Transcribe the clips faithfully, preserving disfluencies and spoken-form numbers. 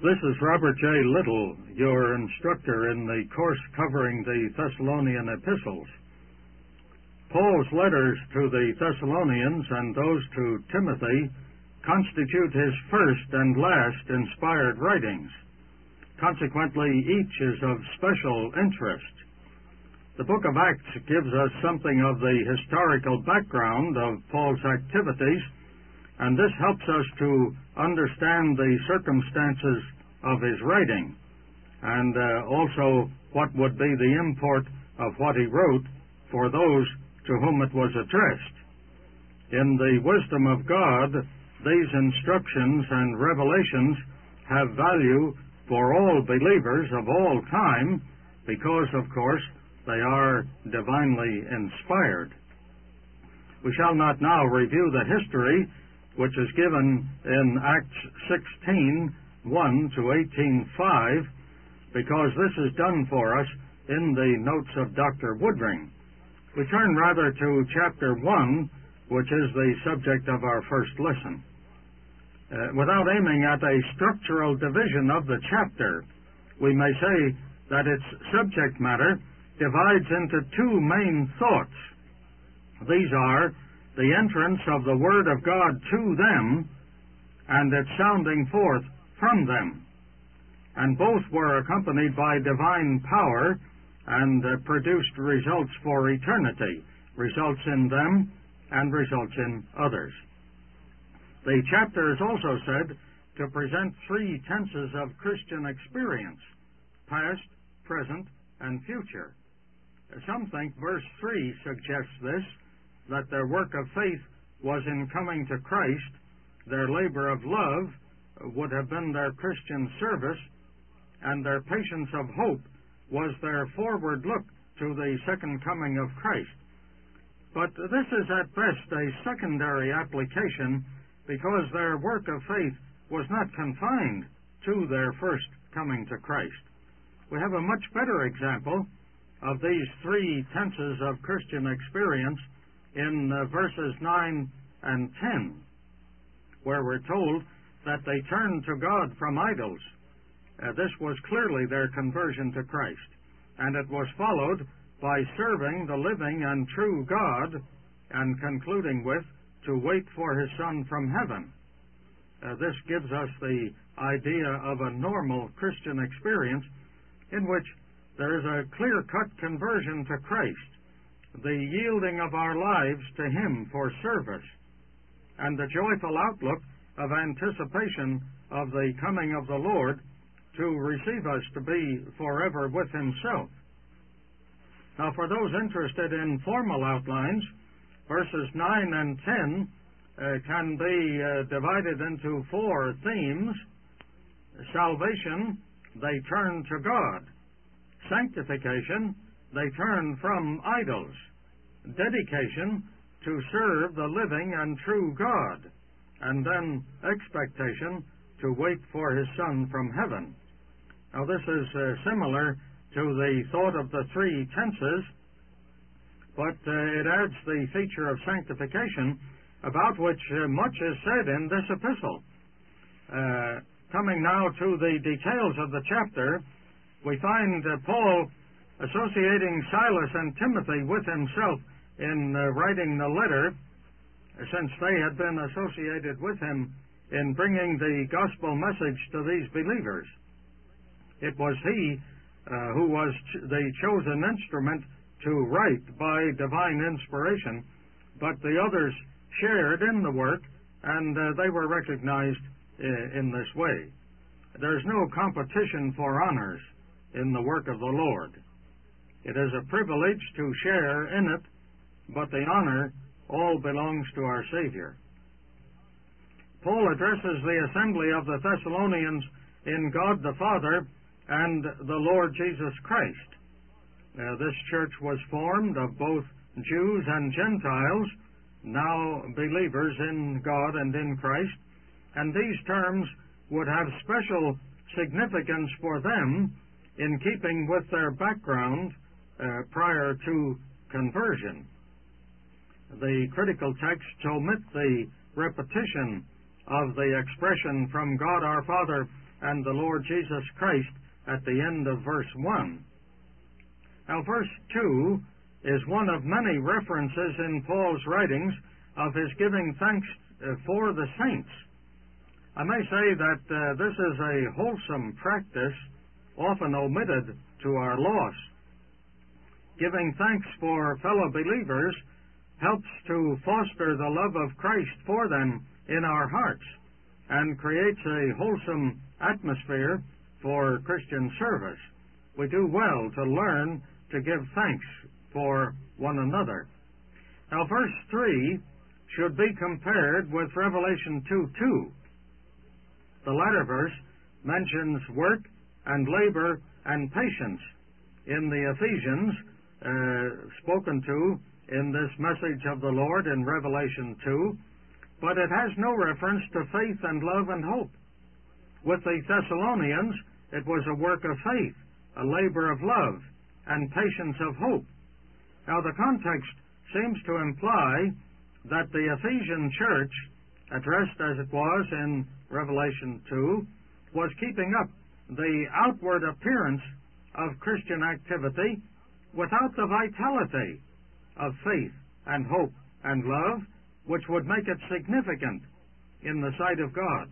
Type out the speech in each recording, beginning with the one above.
This is Robert J. Little, your instructor in the course covering the Thessalonian epistles. Paul's letters to the Thessalonians and those to Timothy constitute his first and last inspired writings. Consequently, each is of special interest. The book of Acts gives us something of the historical background of Paul's activities, and this helps us to understand the circumstances of his writing, and uh, also what would be the import of what he wrote for those to whom it was addressed. In the wisdom of God, these instructions and revelations have value for all believers of all time because, of course, they are divinely inspired. We shall not now review the history which is given in Acts sixteen, one to eighteen five, because this is done for us in the notes of Doctor Woodring. We turn rather to chapter one, which is the subject of our first lesson. Uh, without aiming at a structural division of the chapter, we may say that its subject matter divides into two main thoughts. These are the entrance of the Word of God to them and its sounding forth from them. And both were accompanied by divine power and uh, produced results for eternity, results in them and results in others. The chapter is also said to present three tenses of Christian experience: past, present, and future. Some think verse three suggests this, that their work of faith was in coming to Christ, their labor of love would have been their Christian service, and their patience of hope was their forward look to the second coming of Christ. But this is at best a secondary application, because their work of faith was not confined to their first coming to Christ. We have a much better example of these three tenses of Christian experience in uh, verses nine and ten, where we're told that they turned to God from idols. Uh, this was clearly their conversion to Christ, and it was followed by serving the living and true God, and concluding with, to wait for His Son from heaven. Uh, this gives us the idea of a normal Christian experience in which there is a clear-cut conversion to Christ, the yielding of our lives to Him for service, and the joyful outlook of anticipation of the coming of the Lord to receive us to be forever with Himself. Now, for those interested in formal outlines, verses nine and ten uh, can be uh, divided into four themes. Salvation, they turn to God. Sanctification, they turn from idols. Dedication, to serve the living and true God. And then expectation, to wait for His Son from heaven. Now, this is uh, similar to the thought of the three tenses, but uh, it adds the feature of sanctification, about which uh, much is said in this epistle. Uh, coming now to the details of the chapter, we find uh, Paul associating Silas and Timothy with himself in uh, writing the letter, since they had been associated with him in bringing the gospel message to these believers. It was he uh, who was ch- the chosen instrument to write by divine inspiration, but the others shared in the work, and uh, they were recognized uh, in this way. There's no competition for honors in the work of the Lord. It is a privilege to share in it, but the honor all belongs to our Savior. Paul addresses the assembly of the Thessalonians in God the Father and the Lord Jesus Christ. Uh, this church was formed of both Jews and Gentiles, now believers in God and in Christ, and these terms would have special significance for them in keeping with their background uh, prior to conversion. The critical texts omit the repetition of the expression from God our Father and the Lord Jesus Christ at the end of verse one. Now, verse two is one of many references in Paul's writings of his giving thanks uh, for the saints. I may say that uh, this is a wholesome practice, often omitted to our loss. Giving thanks for fellow believers helps to foster the love of Christ for them in our hearts and creates a wholesome atmosphere for Christian service. We do well to learn to give thanks for one another. Now, verse three should be compared with Revelation two two. The latter verse mentions work and labor and patience in the Ephesians, uh, spoken to in this message of the Lord in Revelation two, but it has no reference to faith and love and hope. With the Thessalonians, it was a work of faith, a labor of love, and patience of hope. Now, the context seems to imply that the Ephesian church, addressed as it was in Revelation two, was keeping up the outward appearance of Christian activity without the vitality of faith and hope and love, which would make it significant in the sight of God.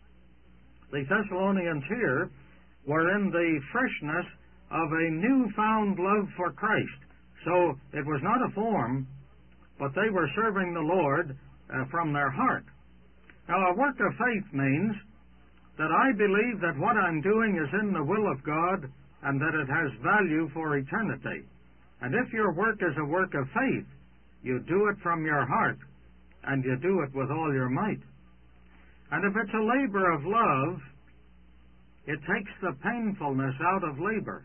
The Thessalonians here were in the freshness of a newfound love for Christ. So it was not a form, but they were serving the Lord uh, from their heart. Now, a work of faith means that I believe that what I'm doing is in the will of God and that it has value for eternity. And if your work is a work of faith, you do it from your heart and you do it with all your might. And if it's a labor of love, it takes the painfulness out of labor.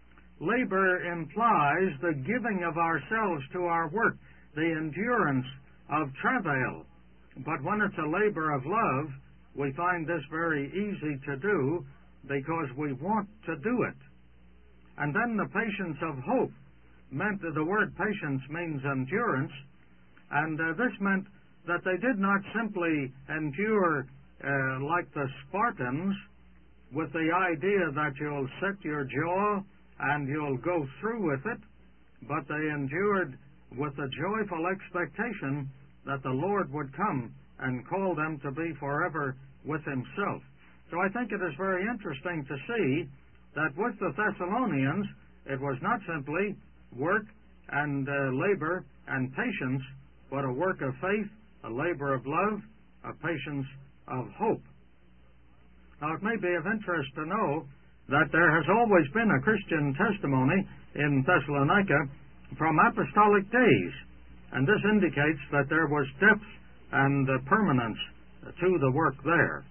Labor implies the giving of ourselves to our work, the endurance of travail. But when it's a labor of love, we find this very easy to do because we want to do it. And then the patience of hope meant that the word patience means endurance, and uh, this meant that they did not simply endure uh, like the Spartans with the idea that you'll set your jaw and you'll go through with it, but they endured with a joyful expectation that the Lord would come and call them to be forever with himself. So I think it is very interesting to see that with the Thessalonians, it was not simply work and uh, labor and patience, but a work of faith, a labor of love, a patience of hope. Now, it may be of interest to know that there has always been a Christian testimony in Thessalonica from apostolic days, and this indicates that there was depth and uh, permanence to the work there.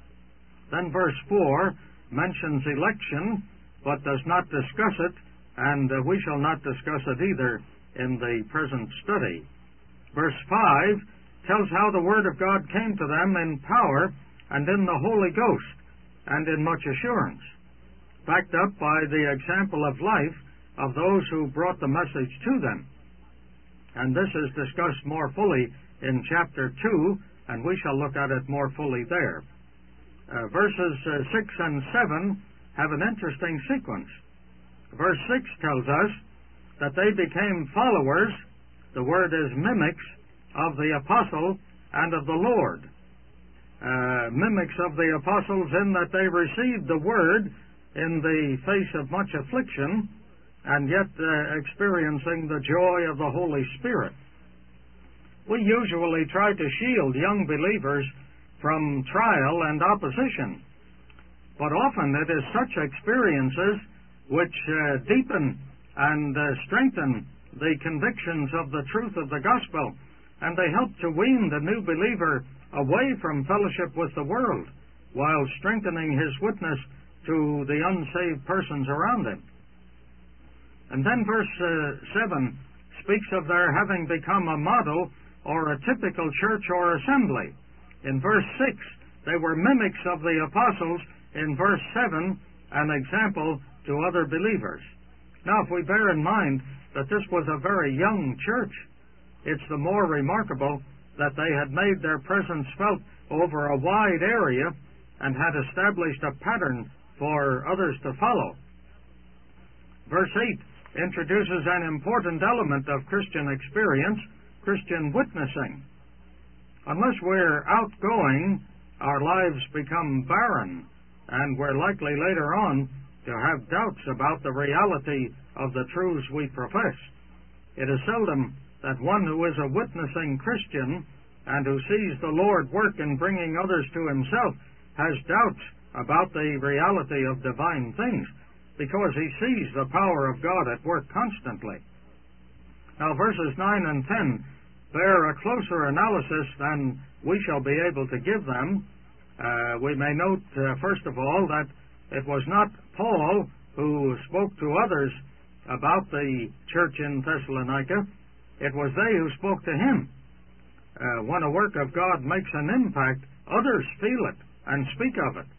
Then verse four mentions election, but does not discuss it, and uh, we shall not discuss it either in the present study. Verse five tells how the Word of God came to them in power and in the Holy Ghost and in much assurance, backed up by the example of life of those who brought the message to them. And this is discussed more fully in chapter two, and we shall look at it more fully there. Uh, verses uh, six and seven have an interesting sequence. Verse six tells us that they became followers, the word is mimics, of the apostle and of the Lord. Uh, mimics of the apostles in that they received the word in the face of much affliction and yet uh, experiencing the joy of the Holy Spirit. We usually try to shield young believers from trial and opposition, but often it is such experiences which uh, deepen and uh, strengthen the convictions of the truth of the gospel, and they help to wean the new believer away from fellowship with the world while strengthening his witness to the unsaved persons around him. And then verse uh, seven speaks of their having become a model or a typical church or assembly. In verse six, they were mimics of the apostles. In verse seven, an example to other believers. Now, if we bear in mind that this was a very young church, it's the more remarkable that they had made their presence felt over a wide area and had established a pattern for others to follow. Verse eight introduces an important element of Christian experience, Christian witnessing. Unless we're outgoing, our lives become barren, and we're likely later on to have doubts about the reality of the truths we profess. It is seldom that one who is a witnessing Christian and who sees the Lord work in bringing others to himself has doubts about the reality of divine things, because he sees the power of God at work constantly. Now, verses nine and ten bear a closer analysis than we shall be able to give them. Uh, we may note, uh, first of all, that it was not Paul who spoke to others about the church in Thessalonica. It was they who spoke to him. Uh, when a work of God makes an impact, others feel it and speak of it.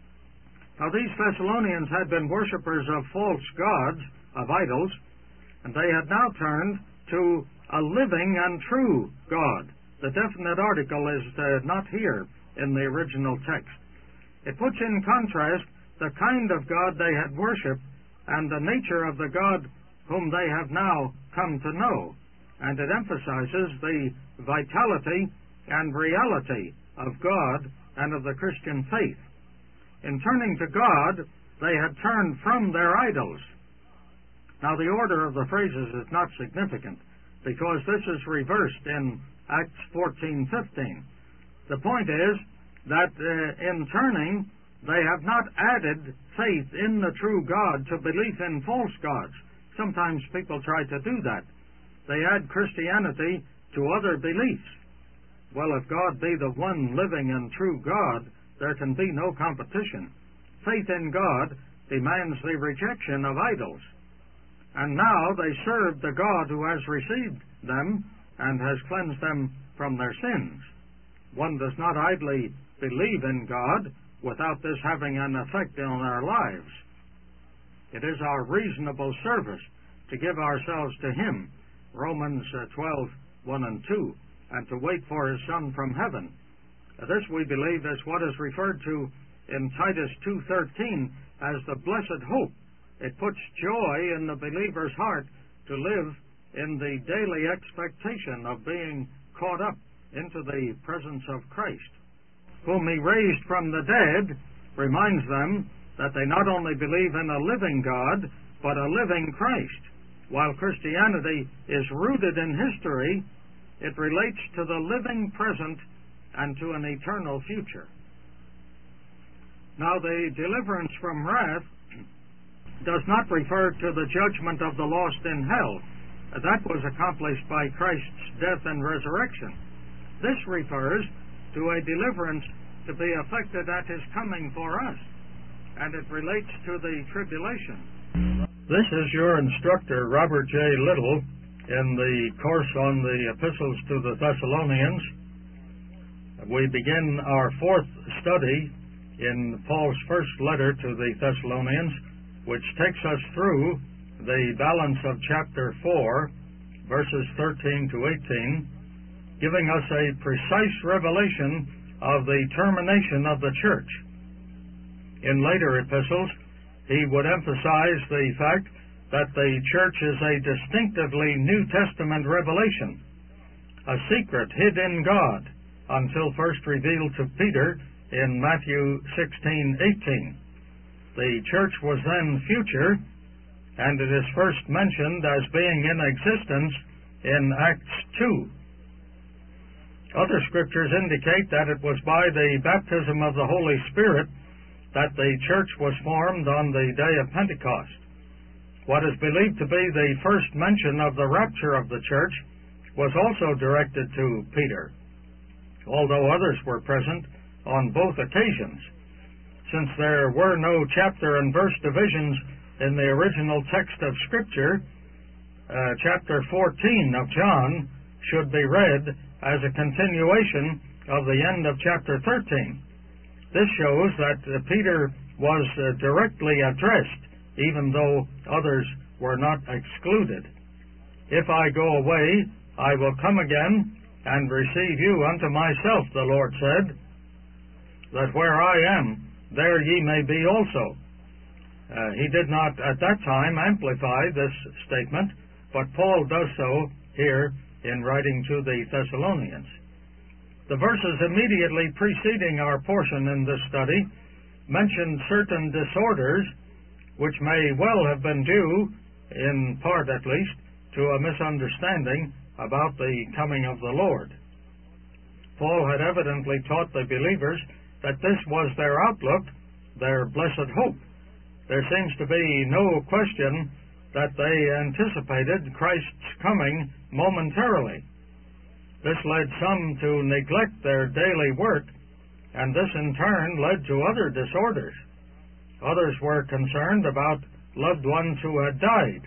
Now, these Thessalonians had been worshippers of false gods, of idols, and they had now turned to a living and true God. The definite article is uh, not here in the original text. It puts in contrast the kind of God they had worshipped and the nature of the God whom they have now come to know, and it emphasizes the vitality and reality of God and of the Christian faith. In turning to God, they had turned from their idols. Now, the order of the phrases is not significant, because this is reversed in Acts fourteen fifteen. The point is that uh, in turning, they have not added faith in the true God to belief in false gods. Sometimes people try to do that. They add Christianity to other beliefs. Well, if God be the one living and true God, there can be no competition. Faith in God demands the rejection of idols. And now they serve the God who has received them and has cleansed them from their sins. One does not idly believe in God without this having an effect on our lives. It is our reasonable service to give ourselves to Him, Romans twelve, one and two, and to wait for His Son from heaven. This, we believe, is what is referred to in Titus two thirteen as the blessed hope. It puts joy in the believer's heart to live in the daily expectation of being caught up into the presence of Christ, whom He raised from the dead, reminds them that they not only believe in a living God, but a living Christ. While Christianity is rooted in history, it relates to the living present and to an eternal future. Now, the deliverance from wrath does not refer to the judgment of the lost in hell. That was accomplished by Christ's death and resurrection. This refers to a deliverance to be effected at His coming for us, and it relates to the tribulation. This is your instructor, Robert J. Little, in the course on the epistles to the Thessalonians. We begin our fourth study in Paul's first letter to the Thessalonians, which takes us through the balance of chapter four, verses thirteen to eighteen, giving us a precise revelation of the termination of the church. In later epistles, he would emphasize the fact that the church is a distinctively New Testament revelation, a secret hid in God until first revealed to Peter in Matthew sixteen eighteen. The church was then future, and it is first mentioned as being in existence in Acts two. Other scriptures indicate that it was by the baptism of the Holy Spirit that the church was formed on the day of Pentecost. What is believed to be the first mention of the rapture of the church was also directed to Peter, although others were present on both occasions. Since there were no chapter and verse divisions in the original text of Scripture, uh, chapter fourteen of John should be read as a continuation of the end of chapter thirteen. This shows that uh, Peter was uh, directly addressed, even though others were not excluded. If I go away, I will come again and receive you unto myself, the Lord said. that where I am, there ye may be also. Uh, he did not at that time amplify this statement, but Paul does so here in writing to the Thessalonians. The verses immediately preceding our portion in this study mention certain disorders which may well have been due, in part at least, to a misunderstanding about the coming of the Lord. Paul had evidently taught the believers that this was their outlook, their blessed hope. There seems to be no question that they anticipated Christ's coming momentarily. This led some to neglect their daily work, and this in turn led to other disorders. Others were concerned about loved ones who had died.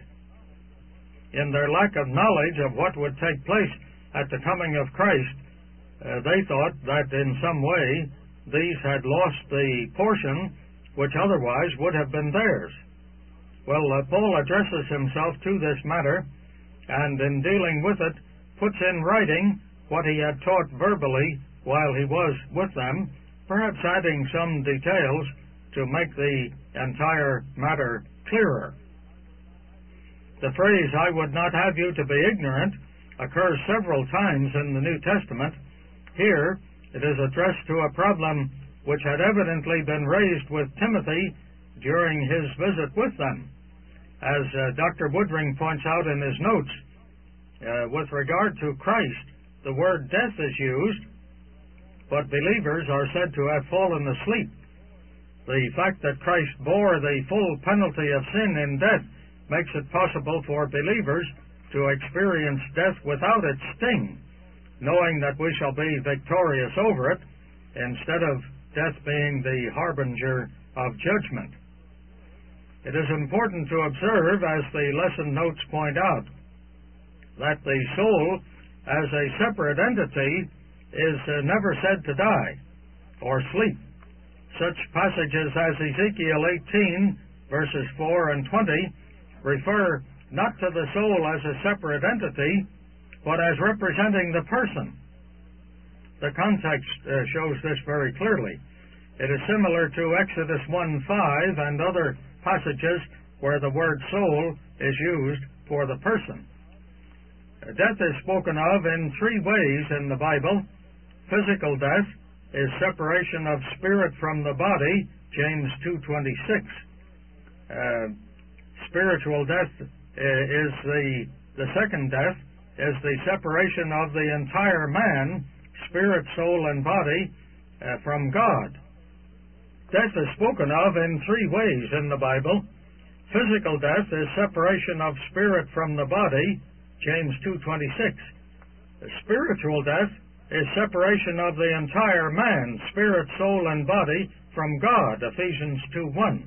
In their lack of knowledge of what would take place at the coming of Christ, uh, they thought that in some way these had lost the portion which otherwise would have been theirs. Well, uh, Paul addresses himself to this matter, and in dealing with it, puts in writing what he had taught verbally while he was with them, perhaps adding some details to make the entire matter clearer. The phrase, "I would not have you to be ignorant," occurs several times in the New Testament. Here, it is addressed to a problem which had evidently been raised with Timothy during his visit with them. As uh, Doctor Woodring points out in his notes, uh, with regard to Christ, the word death is used, but believers are said to have fallen asleep. The fact that Christ bore the full penalty of sin in death makes it possible for believers to experience death without its sting, knowing that we shall be victorious over it, instead of death being the harbinger of judgment. It is important to observe, as the lesson notes point out, that the soul, as a separate entity, is uh, never said to die or sleep. Such passages as Ezekiel eighteen, verses four and twenty, refer not to the soul as a separate entity, but as representing the person. The context uh, shows this very clearly. It is similar to Exodus one five and other passages where the word soul is used for the person. Uh, death is spoken of in three ways in the Bible. Physical death is separation of spirit from the body, James two twenty-six. Uh, spiritual death uh, is the, the second death, is the separation of the entire man, spirit, soul, and body, uh, from God. Death is spoken of in three ways in the Bible. Physical death is separation of spirit from the body, James two twenty-six. Spiritual death is separation of the entire man, spirit, soul, and body, from God, Ephesians two one.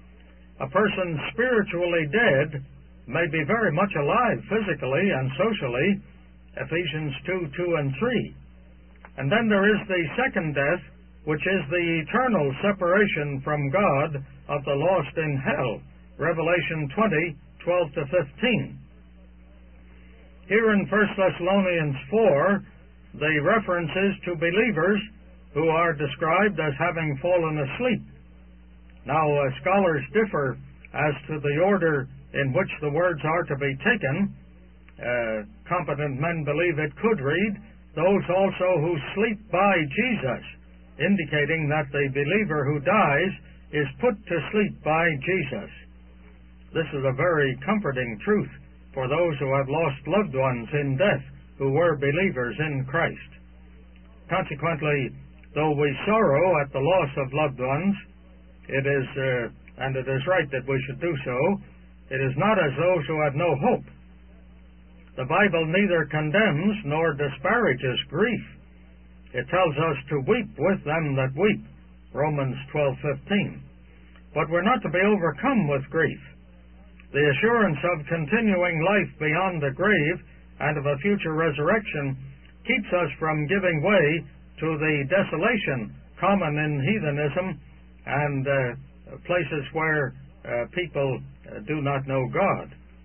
A person spiritually dead may be very much alive physically and socially, Ephesians two two and three. And then there is the second death, which is the eternal separation from God of the lost in hell, Revelation twenty twelve to fifteen. Here in First Thessalonians four, the reference is to believers who are described as having fallen asleep. Now, uh, scholars differ as to the order in which the words are to be taken. Uh, competent men believe it could read, "Those also who sleep by Jesus," indicating that the believer who dies is put to sleep by Jesus. This is a very comforting truth for those who have lost loved ones in death who were believers in Christ. Consequently, though we sorrow at the loss of loved ones, it is, uh, and it is right that we should do so, it is not as those who have no hope. The Bible neither condemns nor disparages grief. It tells us to weep with them that weep, Romans twelve fifteen. But we're not to be overcome with grief. The assurance of continuing life beyond the grave and of a future resurrection keeps us from giving way to the desolation common in heathenism and uh, places where uh, people uh, do not know God.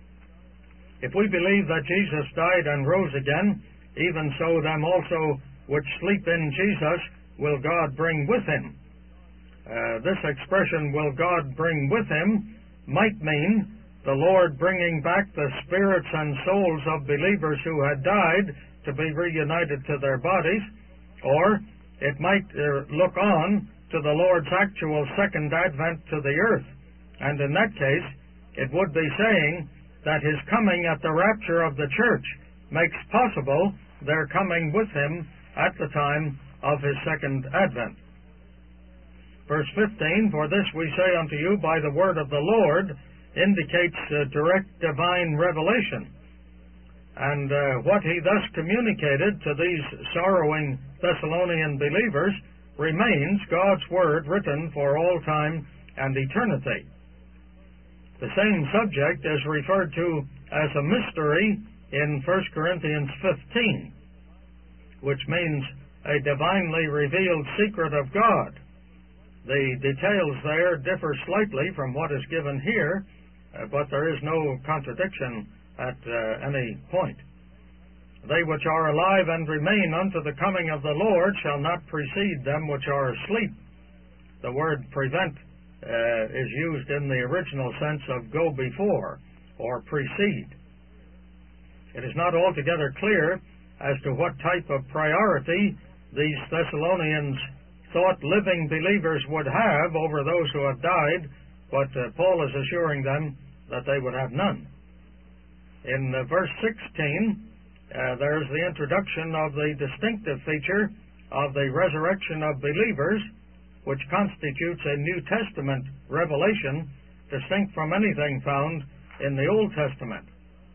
If we believe that Jesus died and rose again, even so them also which sleep in Jesus will God bring with him? Uh, this expression, will God bring with him, might mean the Lord bringing back the spirits and souls of believers who had died to be reunited to their bodies, or it might uh, look on to the Lord's actual second advent to the earth. And in that case, it would be saying that his coming at the rapture of the church makes possible their coming with him at the time of his second advent. Verse fifteen, for this we say unto you by the word of the Lord, indicates uh, direct divine revelation. And uh, what he thus communicated to these sorrowing Thessalonian believers remains God's word written for all time and eternity. The same subject is referred to as a mystery in First Corinthians fifteen, which means a divinely revealed secret of God. The details there differ slightly from what is given here, uh, but there is no contradiction at uh, any point. They which are alive and remain unto the coming of the Lord shall not precede them which are asleep. The word prevent uh, is used in the original sense of go before or precede. It is not altogether clear as to what type of priority these Thessalonians thought living believers would have over those who have died, but uh, Paul is assuring them that they would have none. In uh, verse sixteen, uh, there is the introduction of the distinctive feature of the resurrection of believers, which constitutes a New Testament revelation distinct from anything found in the Old Testament.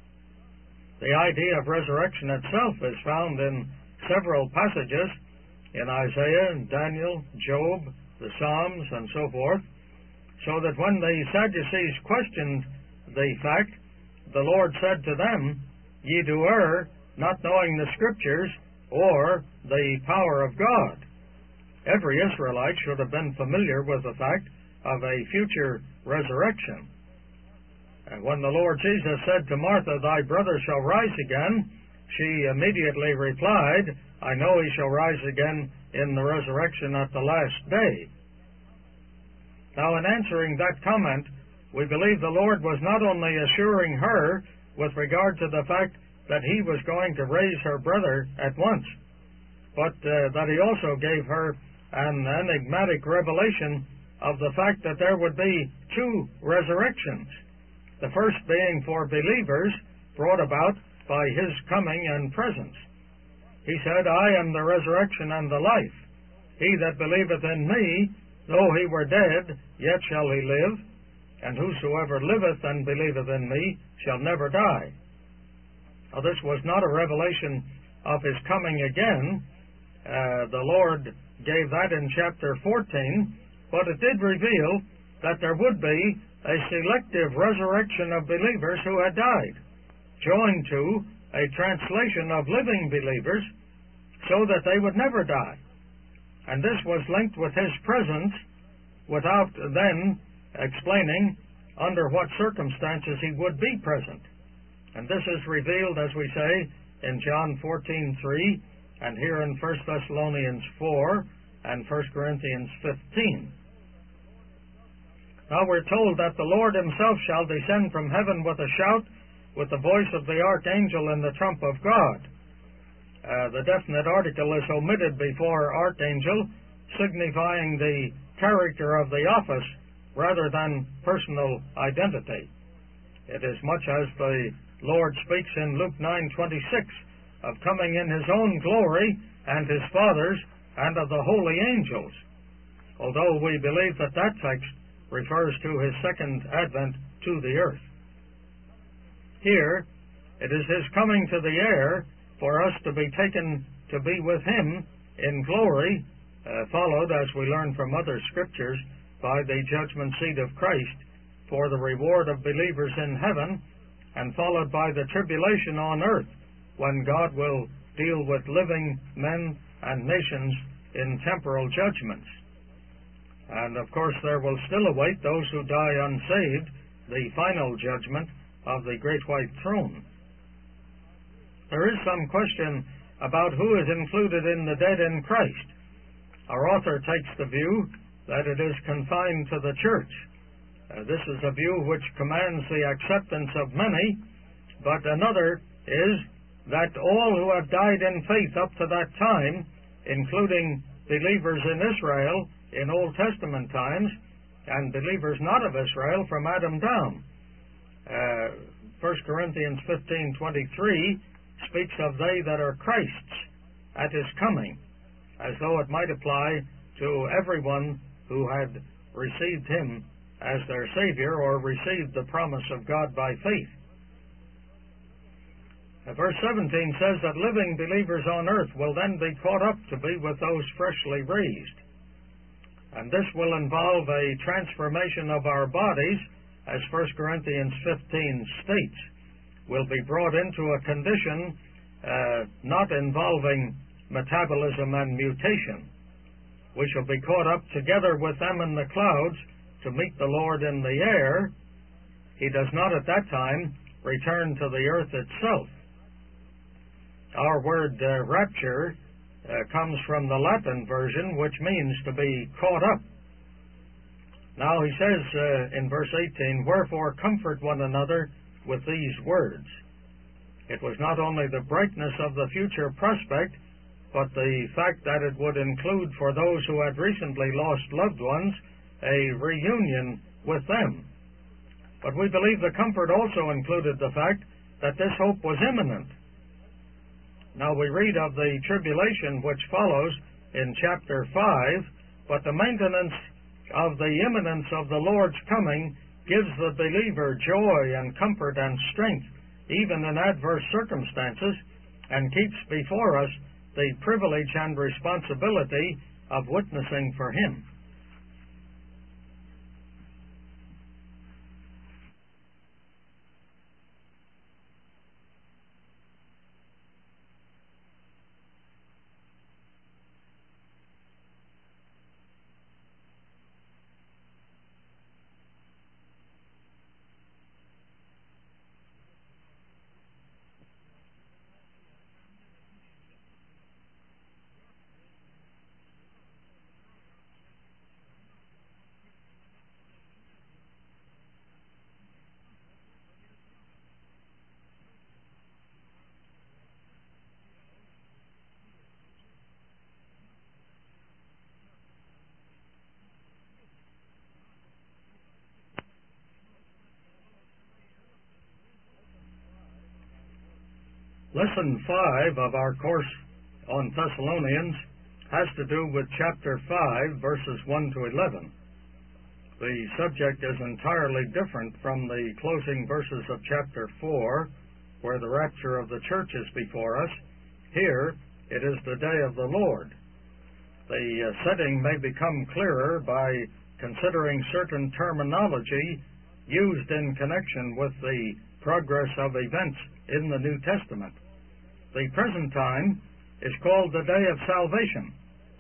The idea of resurrection itself is found in several passages in Isaiah, Daniel, Job, the Psalms, and so forth, so that when the Sadducees questioned the fact, the Lord said to them, Ye do err, not knowing the Scriptures or the power of God. Every Israelite should have been familiar with the fact of a future resurrection. And when the Lord Jesus said to Martha, Thy brother shall rise again, she immediately replied, I know he shall rise again in the resurrection at the last day. Now, in answering that comment, we believe the Lord was not only assuring her with regard to the fact that he was going to raise her brother at once, but uh, that he also gave her an enigmatic revelation of the fact that there would be two resurrections, the first being for believers brought about by his coming and presence. He said, I am the resurrection and the life. He that believeth in me, though he were dead, yet shall he live, and whosoever liveth and believeth in me shall never die. Now, this was not a revelation of his coming again. Uh, the Lord gave that in chapter fourteen, but it did reveal that there would be a selective resurrection of believers who had died, joined to a translation of living believers so that they would never die. And this was linked with his presence without then explaining under what circumstances he would be present. And this is revealed, as we say, in John fourteen three, and here in First Thessalonians four and First Corinthians fifteen. Now we're told that the Lord himself shall descend from heaven with a shout, with the voice of the archangel and the trump of God. Uh, the definite article is omitted before archangel, signifying the character of the office rather than personal identity. It is much as the Lord speaks in Luke nine twenty-six of coming in his own glory and his Father's and of the holy angels, although we believe that that text refers to his second advent to the earth. Here, it is his coming to the air for us to be taken to be with him in glory, uh, followed, as we learn from other scriptures, by the judgment seat of Christ for the reward of believers in heaven, and followed by the tribulation on earth, when God will deal with living men and nations in temporal judgments. And, of course, there will still await those who die unsaved the final judgment of the great white throne. There is some question about who is included in the dead in Christ. Our author takes the view that it is confined to the church. Uh, this is a view which commands the acceptance of many, but another is that all who have died in faith up to that time, including believers in Israel in Old Testament times, and believers not of Israel from Adam down. Uh, First Corinthians fifteen twenty-three speaks of they that are Christ's at his coming, as though it might apply to everyone who had received him as their Savior or received the promise of God by faith. Uh, verse seventeen says that living believers on earth will then be caught up to be with those freshly raised. And this will involve a transformation of our bodies, as First Corinthians fifteen states. Will be brought into a condition uh, not involving metabolism and mutation. We shall be caught up together with them in the clouds to meet the Lord in the air. He does not at that time return to the earth itself. Our word uh, rapture Uh, comes from the Latin version, which means to be caught up. Now he says uh, in verse eighteen, "Wherefore comfort one another with these words." It was not only the brightness of the future prospect, but the fact that it would include for those who had recently lost loved ones a reunion with them. But we believe the comfort also included the fact that this hope was imminent. Now we read of the tribulation which follows in chapter five, but the maintenance of the imminence of the Lord's coming gives the believer joy and comfort and strength, even in adverse circumstances, and keeps before us the privilege and responsibility of witnessing for Him. Lesson five of our course on Thessalonians has to do with chapter five, verses one to eleven. The subject is entirely different from the closing verses of chapter four, where the rapture of the church is before us. Here, it is the day of the Lord. The uh, setting may become clearer by considering certain terminology used in connection with the progress of events in the New Testament. The present time is called the day of salvation,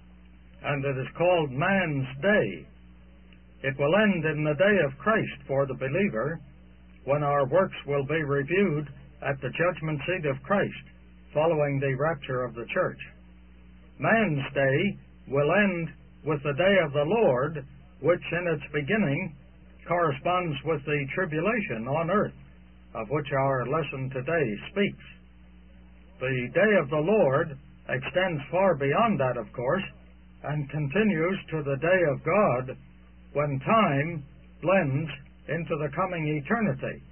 and it is called man's day. It will end in the day of Christ for the believer, when our works will be reviewed at the judgment seat of Christ, following the rapture of the church. Man's day will end with the day of the Lord, which in its beginning corresponds with the tribulation on earth, of which our lesson today speaks. The day of the Lord extends far beyond that, of course, and continues to the day of God, when time blends into the coming eternity.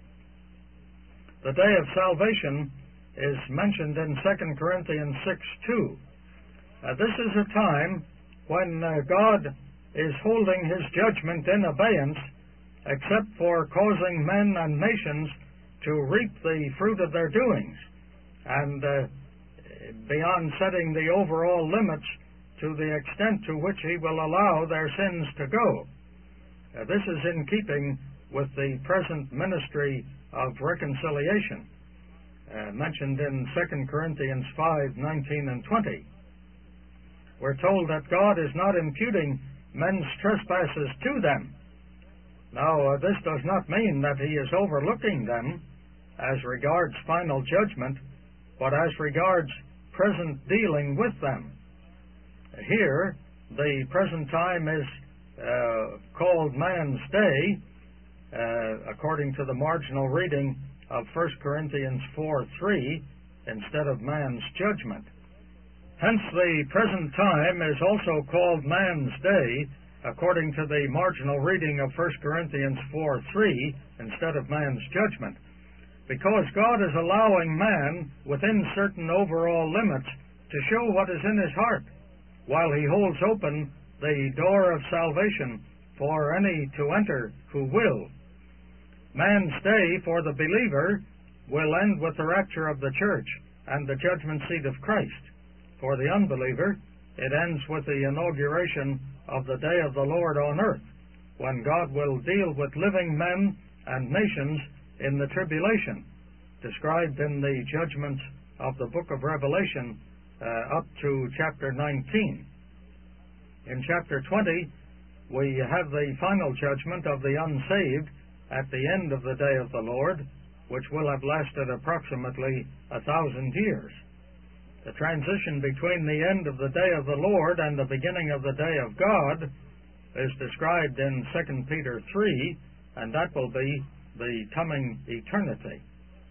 The day of salvation is mentioned in Second Corinthians six two. Uh, this is a time when uh, God is holding His judgment in abeyance, except for causing men and nations to reap the fruit of their doings, and uh, beyond setting the overall limits to the extent to which He will allow their sins to go. Uh, this is in keeping with the present ministry of reconciliation, uh, mentioned in Second Corinthians five nineteen and twenty. We're told that God is not imputing men's trespasses to them. Now, uh, this does not mean that He is overlooking them as regards final judgment, but as regards present dealing with them. Here, the present time is uh, called man's day, uh, according to the marginal reading of First Corinthians four three, instead of man's judgment. Hence, the present time is also called man's day, according to the marginal reading of First Corinthians four three, instead of man's judgment, because God is allowing man, within certain overall limits, to show what is in his heart, while he holds open the door of salvation for any to enter who will. Man's day for the believer will end with the rapture of the church and the judgment seat of Christ. For the unbeliever, it ends with the inauguration of the day of the Lord on earth, when God will deal with living men and nations in the tribulation, described in the judgments of the book of Revelation uh, up to chapter nineteen. In chapter twenty, we have the final judgment of the unsaved at the end of the day of the Lord, which will have lasted approximately a thousand years. The transition between the end of the day of the Lord and the beginning of the day of God is described in Second Peter three, and that will be the coming eternity.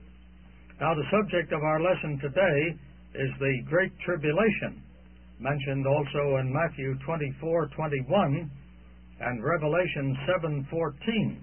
Now, the subject of our lesson today is the Great Tribulation, mentioned also in Matthew twenty-four twenty-one and Revelation seven fourteen.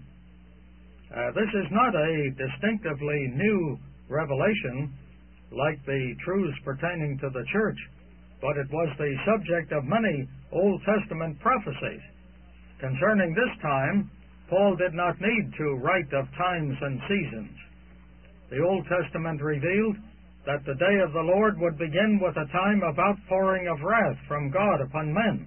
Uh, this is not a distinctively new revelation like the truths pertaining to the church, but it was the subject of many Old Testament prophecies. Concerning this time, Paul did not need to write of times and seasons. The Old Testament revealed that the day of the Lord would begin with a time of outpouring of wrath from God upon men.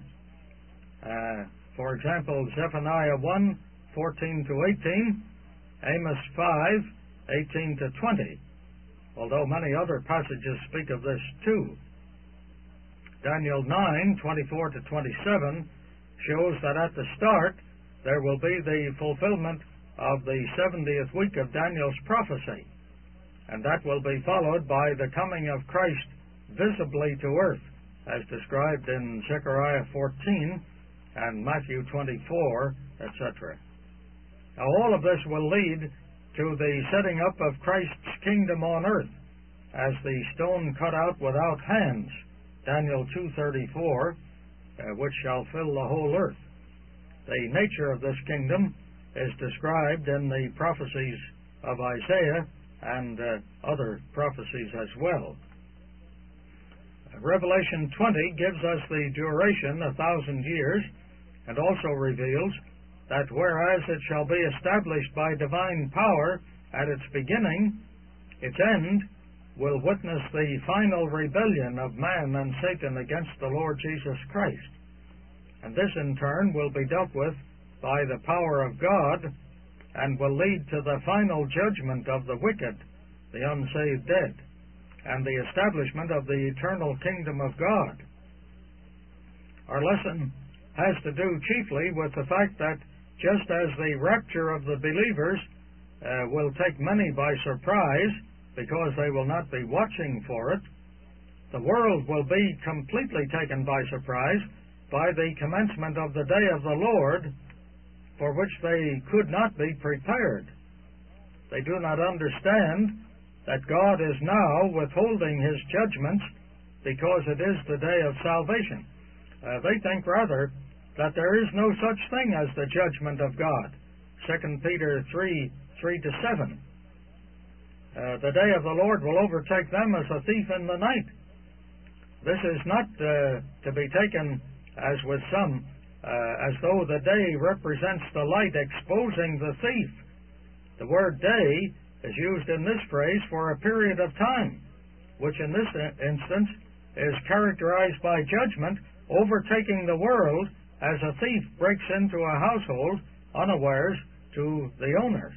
Uh, for example, Zephaniah one fourteen to eighteen, Amos five eighteen to twenty, although many other passages speak of this too. Daniel nine twenty-four to twenty-seven shows that at the start there will be the fulfillment of the seventieth week of Daniel's prophecy, and that will be followed by the coming of Christ visibly to earth, as described in Zechariah fourteen and Matthew twenty-four, et cetera. Now, all of this will lead to the setting up of Christ's kingdom on earth as the stone cut out without hands, Daniel two thirty-four, uh, which shall fill the whole earth. The nature of this kingdom is described in the prophecies of Isaiah and uh, other prophecies as well. Revelation twenty gives us the duration, a thousand years, and also reveals that whereas it shall be established by divine power at its beginning, its end will witness the final rebellion of man and Satan against the Lord Jesus Christ. And this in turn will be dealt with by the power of God and will lead to the final judgment of the wicked, the unsaved dead, and the establishment of the eternal kingdom of God. Our lesson has to do chiefly with the fact that just as the rapture of the believers uh, will take many by surprise because they will not be watching for it, the world will be completely taken by surprise by the commencement of the day of the Lord, for which they could not be prepared. They do not understand that God is now withholding His judgments because it is the day of salvation. Uh, they think rather that there is no such thing as the judgment of God. Second Peter three, three to seven. Uh, the day of the Lord will overtake them as a thief in the night. This is not uh, to be taken, as with some, uh, as though the day represents the light exposing the thief. The word day is used in this phrase for a period of time, which in this instance is characterized by judgment overtaking the world as a thief breaks into a household unawares to the owners.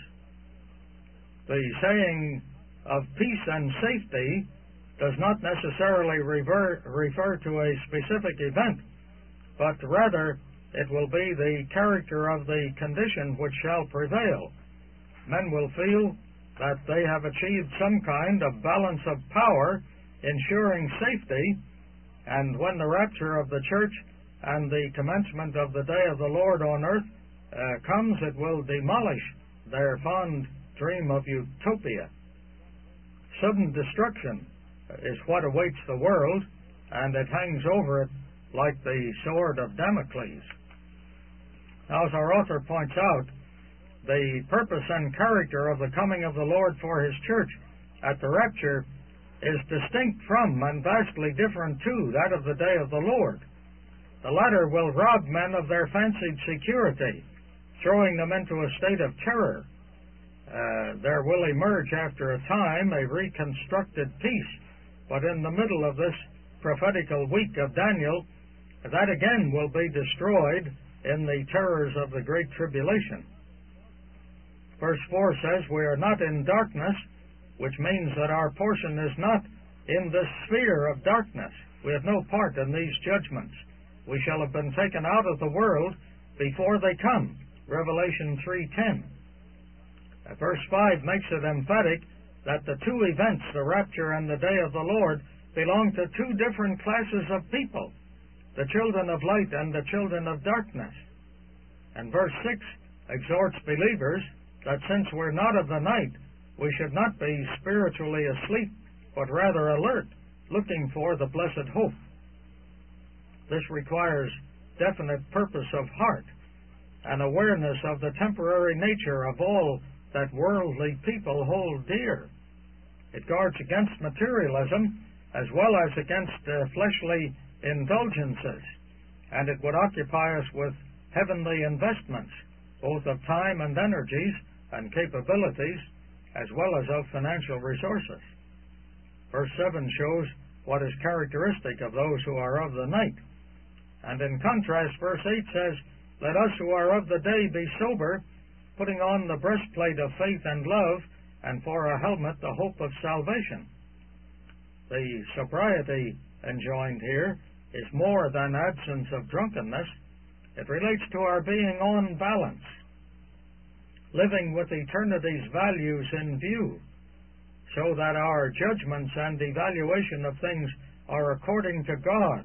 The saying of peace and safety does not necessarily refer, refer to a specific event, but rather it will be the character of the condition which shall prevail. Men will feel that they have achieved some kind of balance of power, ensuring safety, and when the rapture of the church and the commencement of the day of the Lord on earth uh, comes, it will demolish their fond dream of utopia. Sudden destruction is what awaits the world, and it hangs over it like the sword of Damocles. Now, as our author points out, the purpose and character of the coming of the Lord for His church at the rapture is distinct from and vastly different to that of the day of the Lord. The latter will rob men of their fancied security, throwing them into a state of terror. Uh, there will emerge after a time a reconstructed peace, but in the middle of this prophetical week of Daniel, that again will be destroyed in the terrors of the Great Tribulation. Verse four says, "We are not in darkness," which means that our portion is not in this sphere of darkness. We have no part in these judgments. We shall have been taken out of the world before they come. Revelation three ten. Verse five makes it emphatic that the two events, the rapture and the day of the Lord, belong to two different classes of people, the children of light and the children of darkness. And verse six exhorts believers that since we're not of the night, we should not be spiritually asleep, but rather alert, looking for the blessed hope. This requires definite purpose of heart and awareness of the temporary nature of all that worldly people hold dear. It guards against materialism as well as against uh, fleshly indulgences, and it would occupy us with heavenly investments, both of time and energies and capabilities, as well as of financial resources. Verse seven shows what is characteristic of those who are of the night. And in contrast, verse eight says, "Let us who are of the day be sober, putting on the breastplate of faith and love, and for a helmet the hope of salvation." The sobriety enjoined here is more than absence of drunkenness. It relates to our being on balance, living with eternity's values in view, so that our judgments and evaluation of things are according to God.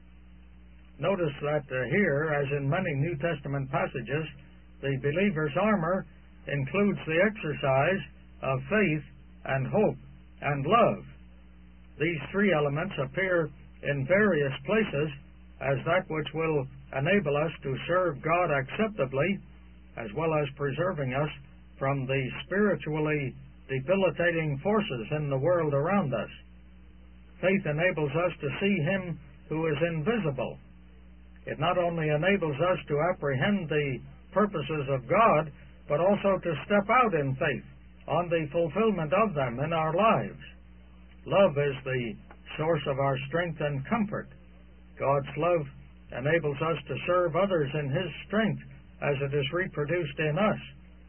Notice that uh, here, as in many New Testament passages, the believer's armor includes the exercise of faith and hope and love. These three elements appear in various places as that which will enable us to serve God acceptably, as well as preserving us from the spiritually debilitating forces in the world around us. Faith enables us to see Him who is invisible. It not only enables us to apprehend the purposes of God, but also to step out in faith on the fulfillment of them in our lives. Love is the source of our strength and comfort. God's love enables us to serve others in His strength as it is reproduced in us.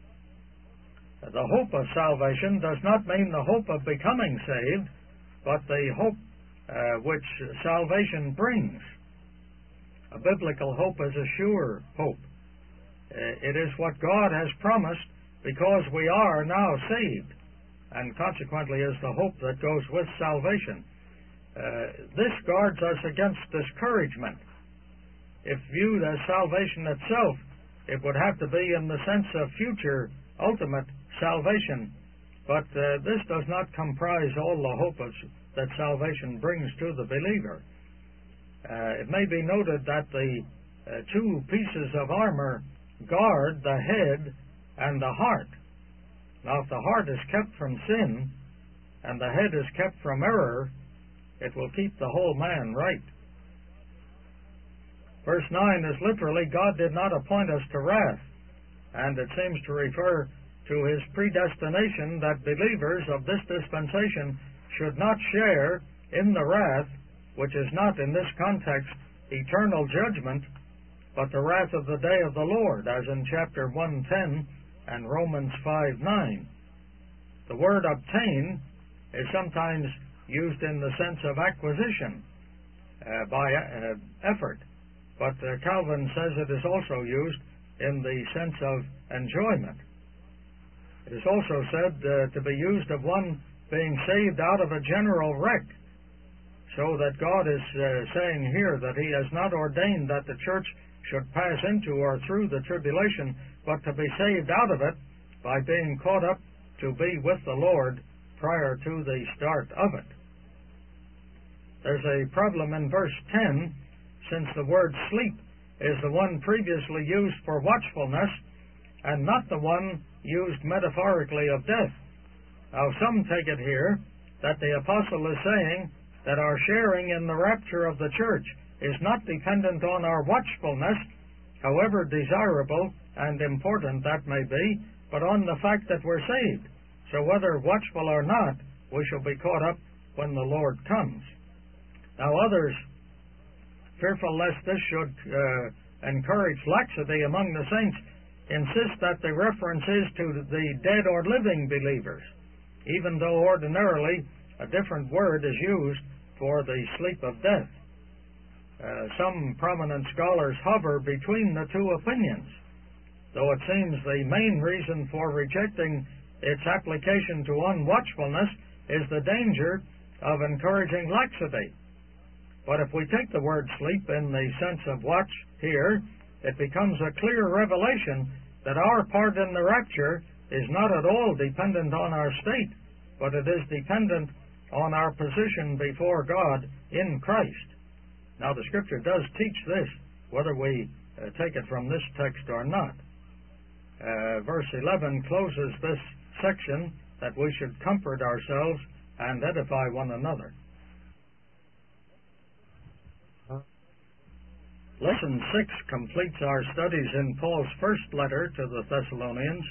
The hope of salvation does not mean the hope of becoming saved, but the hope uh, which salvation brings. A biblical hope is a sure hope. Uh, it is what God has promised because we are now saved, and consequently is the hope that goes with salvation. Uh, this guards us against discouragement. If viewed as salvation itself, it would have to be in the sense of future, ultimate salvation. But uh, this does not comprise all the hope of, that salvation brings to the believer. Uh, it may be noted that the uh, two pieces of armor guard the head and the heart. Now, if the heart is kept from sin and the head is kept from error, it will keep the whole man right. Verse nine is literally, "God did not appoint us to wrath," and it seems to refer to His predestination that believers of this dispensation should not share in the wrath, which is not in this context eternal judgment, but the wrath of the day of the Lord, as in chapter one ten and Romans five nine. The word "obtain" is sometimes used in the sense of acquisition uh, by uh, effort, but uh, Calvin says it is also used in the sense of enjoyment. It is also said uh, to be used of one being saved out of a general wreck, So that God is uh, saying here that He has not ordained that the church should pass into or through the tribulation, but to be saved out of it by being caught up to be with the Lord prior to the start of it. There's a problem in verse ten, since the word sleep is the one previously used for watchfulness and not the one used metaphorically of death. Now, some take it here that the apostle is saying that our sharing in the rapture of the church is not dependent on our watchfulness, however desirable and important that may be, but on the fact that we're saved. So whether watchful or not, we shall be caught up when the Lord comes. Now others, fearful lest this should uh, encourage laxity among the saints, insist that the reference is to the dead or living believers, even though ordinarily a different word is used for the sleep of death. Uh, some prominent scholars hover between the two opinions, though it seems the main reason for rejecting its application to unwatchfulness is the danger of encouraging laxity. But if we take the word sleep in the sense of watch here, it becomes a clear revelation that our part in the rapture is not at all dependent on our state, but it is dependent on our position before God in Christ. Now, the Scripture does teach this, whether we uh, take it from this text or not. Uh, verse eleven closes this section that we should comfort ourselves and edify one another. Lesson six completes our studies in Paul's first letter to the Thessalonians.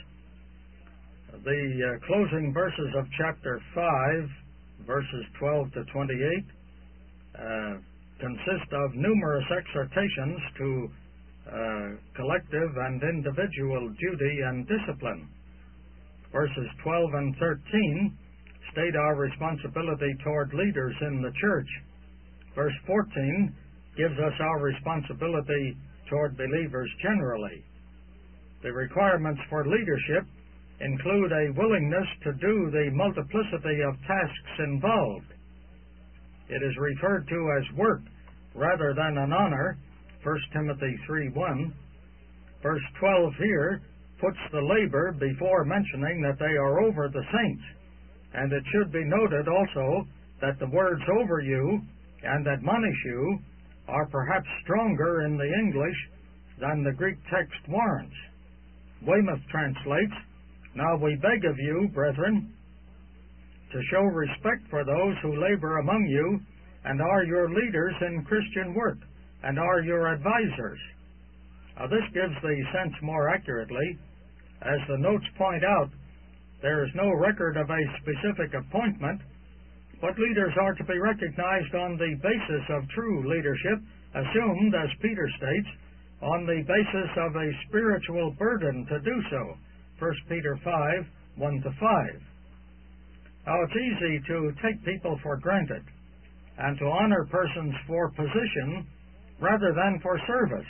The uh, closing verses of chapter five, verses twelve to twenty-eight, uh, consist of numerous exhortations to uh, collective and individual duty and discipline. Verses twelve and thirteen state our responsibility toward leaders in the church. Verse fourteen gives us our responsibility toward believers generally. The requirements for leadership include a willingness to do the multiplicity of tasks involved. It is referred to as work rather than an honor, First Timothy three one. Verse twelve here puts the labor before mentioning that they are over the saints. And it should be noted also that the words over you and admonish you are perhaps stronger in the English than the Greek text warrants. Weymouth translates, "Now we beg of you, brethren, to show respect for those who labor among you and are your leaders in Christian work and are your advisors." Now this gives the sense more accurately. As the notes point out, there is no record of a specific appointment, but leaders are to be recognized on the basis of true leadership, assumed, as Peter states, on the basis of a spiritual burden to do so. First Peter five, one to five. Now, it's easy to take people for granted and to honor persons for position rather than for service.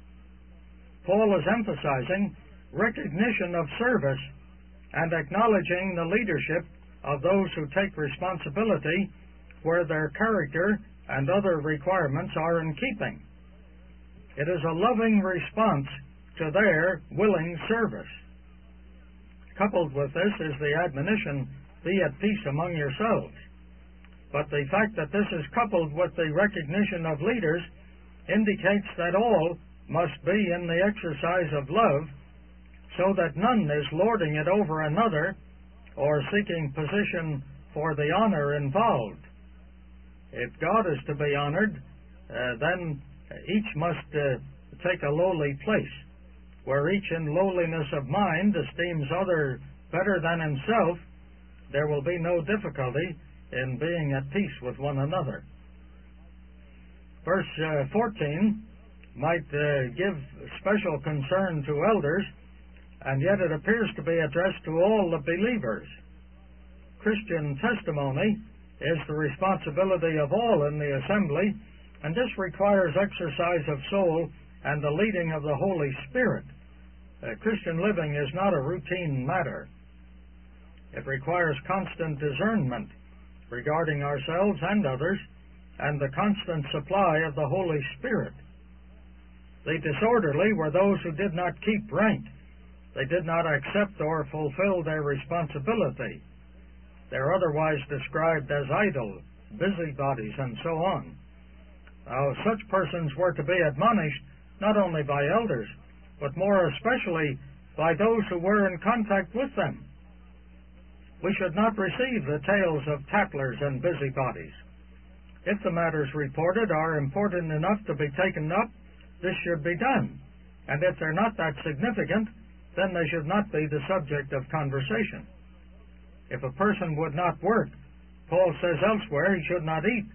Paul is emphasizing recognition of service and acknowledging the leadership of those who take responsibility where their character and other requirements are in keeping. It is a loving response to their willing service. Coupled with this is the admonition, "Be at peace among yourselves." But the fact that this is coupled with the recognition of leaders indicates that all must be in the exercise of love, so that none is lording it over another or seeking position for the honor involved. If God is to be honored, uh, then each must uh, take a lowly place, where each in lowliness of mind esteems other better than himself. There will be no difficulty in being at peace with one another. Verse uh, fourteen might uh, give special concern to elders, and yet it appears to be addressed to all the believers. Christian testimony is the responsibility of all in the assembly, and this requires exercise of soul and the leading of the Holy Spirit. Uh, Christian living is not a routine matter. It requires constant discernment regarding ourselves and others, and the constant supply of the Holy Spirit. The disorderly were those who did not keep rank. They did not accept or fulfill their responsibility. They're otherwise described as idle, busybodies, and so on. Now, such persons were to be admonished not only by elders, but more especially by those who were in contact with them. We should not receive the tales of tattlers and busybodies. If the matters reported are important enough to be taken up, this should be done. And if they're not that significant, then they should not be the subject of conversation. If a person would not work, Paul says elsewhere he should not eat.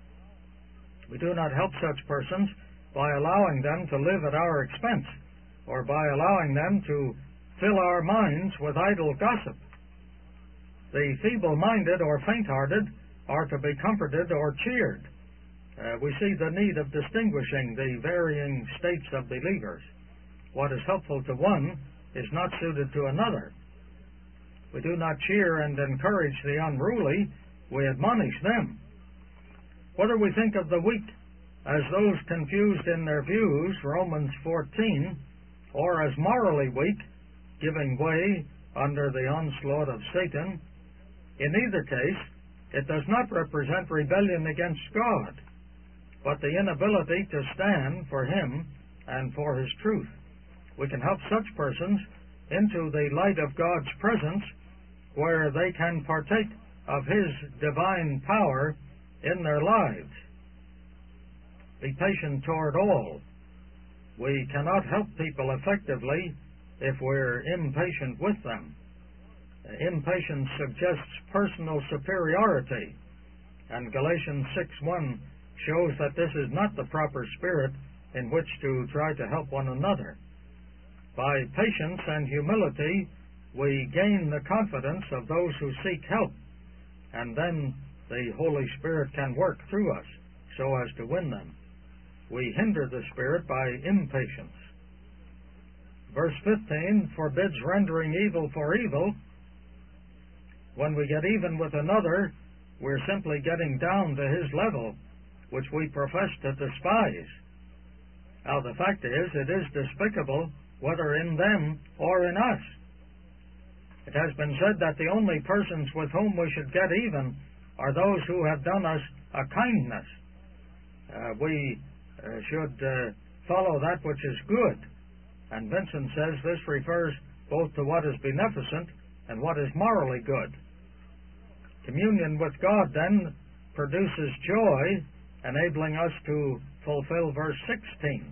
We do not help such persons by allowing them to live at our expense, or by allowing them to fill our minds with idle gossip. The feeble-minded or faint-hearted are to be comforted or cheered. Uh, we see the need of distinguishing the varying states of believers. What is helpful to one is not suited to another. We do not cheer and encourage the unruly, we admonish them. Whether we think of the weak as those confused in their views, Romans fourteen, or as morally weak, giving way under the onslaught of Satan, in either case, it does not represent rebellion against God, but the inability to stand for Him and for His truth. We can help such persons into the light of God's presence, where they can partake of His divine power in their lives. Be patient toward all. We cannot help people effectively if we're impatient with them. Impatience suggests personal superiority, and Galatians six one shows that this is not the proper spirit in which to try to help one another. By patience and humility, we gain the confidence of those who seek help, and then the Holy Spirit can work through us so as to win them. We hinder the Spirit by impatience. Verse fifteen forbids rendering evil for evil. When we get even with another, we're simply getting down to his level, which we profess to despise. Now, the fact is, it is despicable whether in them or in us. It has been said that the only persons with whom we should get even are those who have done us a kindness. Uh, we uh, should uh, follow that which is good. And Vincent says this refers both to what is beneficent and what is morally good. Communion with God, then, produces joy, enabling us to fulfill verse sixteen.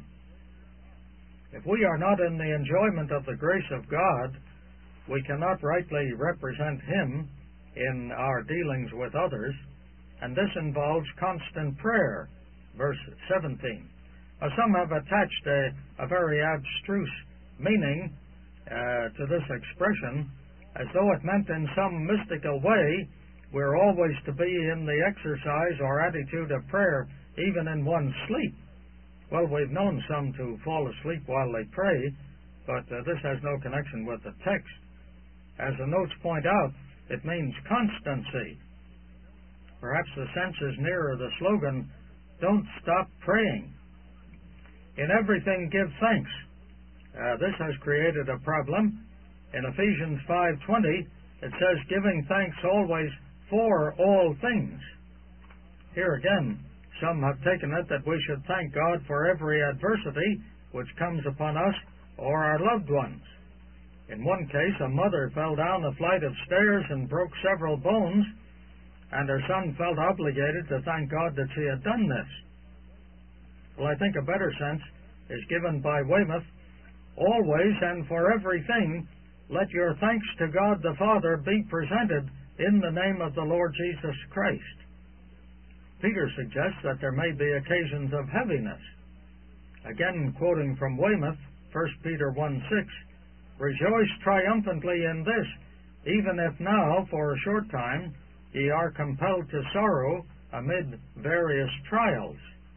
If we are not in the enjoyment of the grace of God, we cannot rightly represent Him in our dealings with others, and this involves constant prayer, verse seventeen. Now, some have attached a, a very abstruse meaning uh, to this expression, as though it meant in some mystical way we're always to be in the exercise or attitude of prayer, even in one's sleep. Well, we've known some to fall asleep while they pray, but uh, this has no connection with the text. As the notes point out, it means constancy. Perhaps the sense is nearer the slogan, "Don't stop praying." In everything give thanks. Uh, this has created a problem. In Ephesians five twenty, it says, "Giving thanks always for all things." Here again, some have taken it that we should thank God for every adversity which comes upon us or our loved ones. In one case, a mother fell down a flight of stairs and broke several bones, and her son felt obligated to thank God that she had done this. Well, I think a better sense is given by Weymouth. Always and for everything, let your thanks to God the Father be presented in the name of the Lord Jesus Christ. Peter suggests that there may be occasions of heaviness. Again, quoting from Weymouth, First Peter one six, "Rejoice triumphantly in this, even if now, for a short time, ye are compelled to sorrow amid various trials."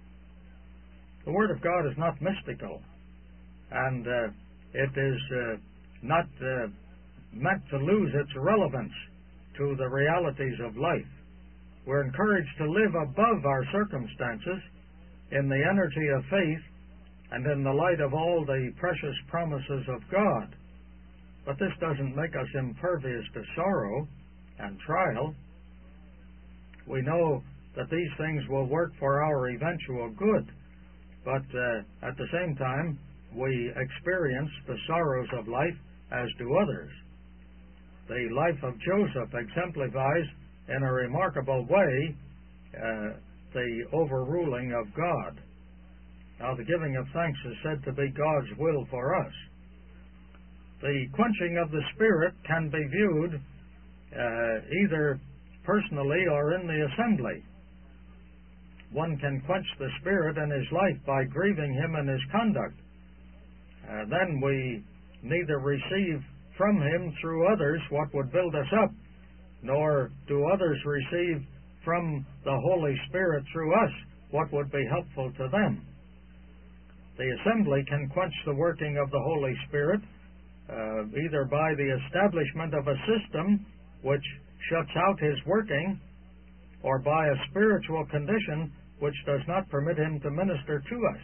The Word of God is not mystical, and uh, it is uh, not uh, meant to lose its relevance to the realities of life. We're encouraged to live above our circumstances in the energy of faith and in the light of all the precious promises of God. But this doesn't make us impervious to sorrow and trial. We know that these things will work for our eventual good, but uh, at the same time, we experience the sorrows of life as do others. The life of Joseph exemplifies in a remarkable way uh, the overruling of God. Now, the giving of thanks is said to be God's will for us. The quenching of the Spirit can be viewed uh, either personally or in the assembly. One can quench the Spirit in his life by grieving him in his conduct. Uh, then we neither receive from him through others what would build us up, nor do others receive from the Holy Spirit through us what would be helpful to them. The assembly can quench the working of the Holy Spirit uh, either by the establishment of a system which shuts out his working, or by a spiritual condition which does not permit him to minister to us.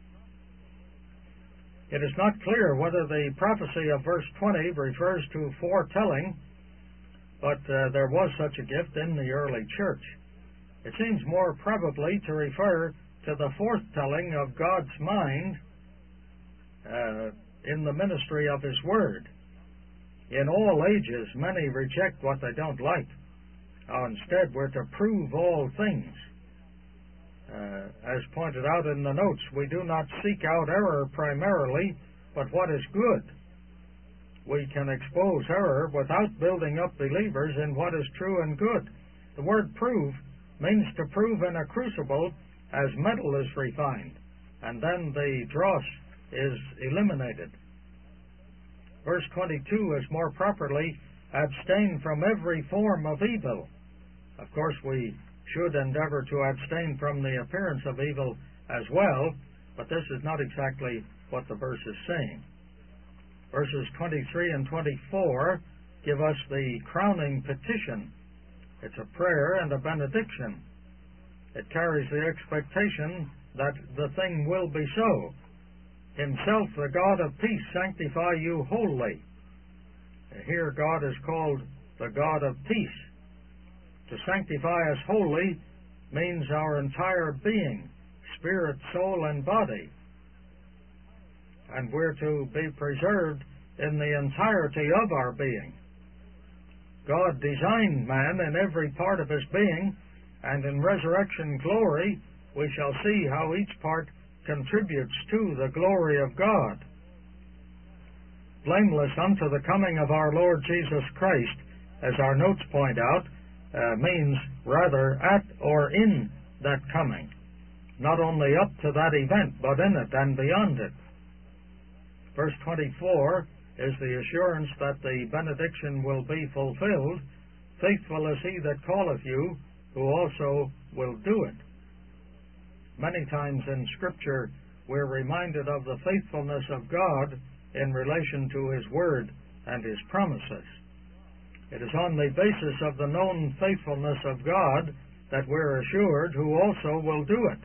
It is not clear whether the prophecy of verse twenty refers to foretelling, but uh, there was such a gift in the early church. It seems more probably to refer to the foretelling of God's mind uh, in the ministry of His Word. In all ages, many reject what they don't like. Now, instead, we're to prove all things. Uh, as pointed out in the notes, we do not seek out error primarily, but what is good. We can expose error without building up believers in what is true and good. The word prove means to prove in a crucible as metal is refined, and then the dross is eliminated. Verse twenty-two is more properly, abstain from every form of evil. Of course, we should endeavor to abstain from the appearance of evil as well, but this is not exactly what the verse is saying. Verses twenty-three and twenty-four give us the crowning petition. It's a prayer and a benediction. It carries the expectation that the thing will be so. Himself, the God of peace, sanctify you wholly. Here God is called the God of peace. To sanctify us wholly means our entire being, spirit, soul, and body. And we're to be preserved in the entirety of our being. God designed man in every part of his being, and in resurrection glory we shall see how each part contributes to the glory of God. Blameless unto the coming of our Lord Jesus Christ, as our notes point out, uh, means rather at or in that coming, not only up to that event, but in it and beyond it. Verse twenty-four is the assurance that the benediction will be fulfilled. Faithful is he that calleth you, who also will do it. Many times in Scripture we're reminded of the faithfulness of God in relation to His Word and His promises. It is on the basis of the known faithfulness of God that we're assured who also will do it.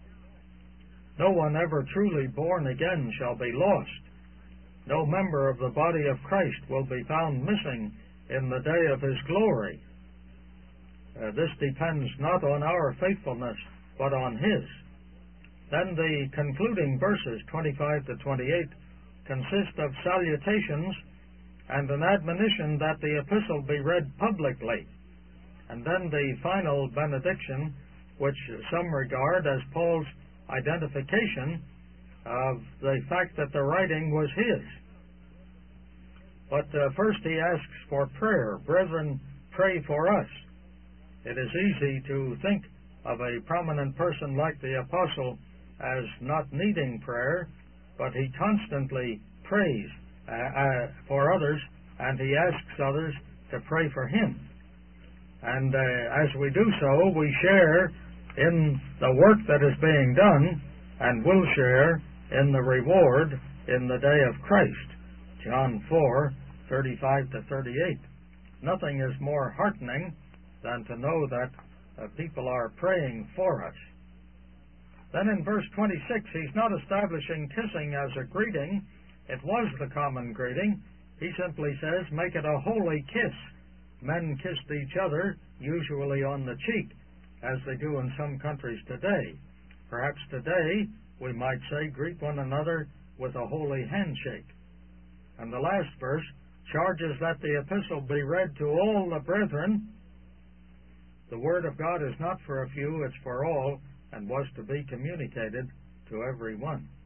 No one ever truly born again shall be lost. No member of the body of Christ will be found missing in the day of His glory. Uh, this depends not on our faithfulness, but on His. Then the concluding verses, twenty-five to twenty-eight, consist of salutations and an admonition that the epistle be read publicly. And then the final benediction, which some regard as Paul's identification of the fact that the writing was his. But uh, first he asks for prayer. Brethren, pray for us. It is easy to think of a prominent person like the apostle as not needing prayer, but he constantly prays uh, uh, for others, and he asks others to pray for him. And uh, as we do so, we share in the work that is being done, and will share in the reward in the day of Christ. John four, thirty-five to thirty-eight. Nothing is more heartening than to know that uh, people are praying for us. Then in verse twenty-six, he's not establishing kissing as a greeting. It was the common greeting. He simply says, make it a holy kiss. Men kissed each other, usually on the cheek, as they do in some countries today. Perhaps today, we might say, greet one another with a holy handshake. And the last verse charges that the epistle be read to all the brethren. The word of God is not for a few, it's for all, and was to be communicated to every one.